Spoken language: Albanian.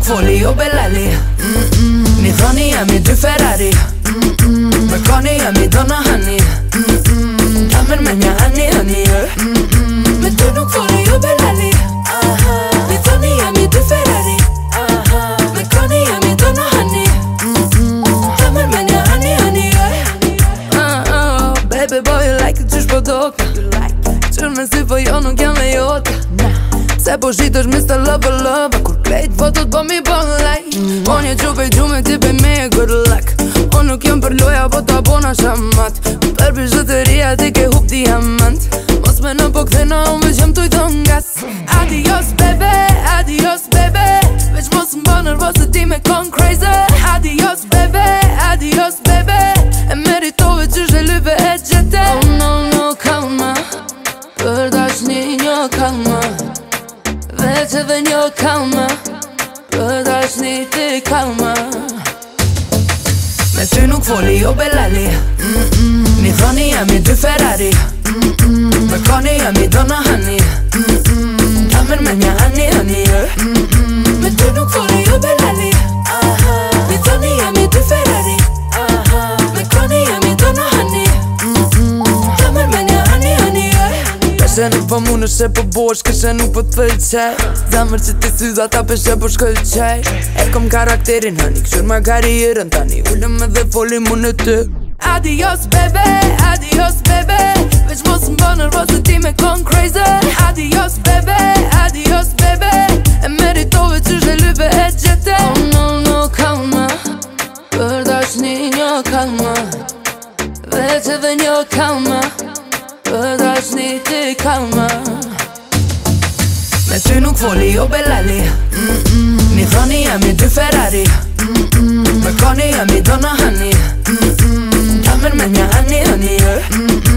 nuk foli o bellali. Ni thoni jemi dy Ferrari. Me koni jemi dona hani. Kamer me nja hani hani. Me ty nuk foli o bellali. Ni thoni jemi dy Ferrari. Me koni jemi dona hani. Kamer me nja hani hani. Baby boy you like it qysh po doka. Qyr me si po jo nuk jam me jota. Se po shitesh Mr. Lover Lover. Kur krejt fotot po mi po like. On je qupej gjume ti pej me e good luck. On nuk jam për loja po ta bona shamat. Për bizhuteria ti ke hup diamant. Mos me në po kthena unë veç jam tuj ton gas. Adios bebe, adios bebe. Veç mos m'bo nervos se ti me kon crazy. Adios bebe, adios bebe. E meritove qysh e lyve e gjete. Oh no no kalma. Për dashni një kalma. Veç edhe një kalma. Për dashni ti kalma. Me ty nuk foli o bellali. Ni thoni jemi dy Ferrari. Me koni jemi dona hani. Kamer me nja hani hani. Me ty nuk foli o bellali. Ni thoni jemi dy Ferrari. Me koni jemi dona hani. Kamer me nja hani hani. Peshe nuk po mu nëse po bosh, këshe nuk po t'fëlqej. Zamër që ti syza ta peshe po shkëlqej. E kom karakterin hani, këshur ma karierën tani. Ullëm edhe folim unë e ty. Adios bebe, adios bebe. Veç mos m'bo nervos se ti me kon crazy. Adios bebe, adios bebe. E meritove qysh e lyve e gjete. Oh no no kalma. Për dashni një kalma. Veç edhe një kalma. Për dashni ti kalma. Me ty nuk foli o bellali. Ni thoni jemi dy Ferrari. Me koni jemi dona hani. Kamer me nja hani hani.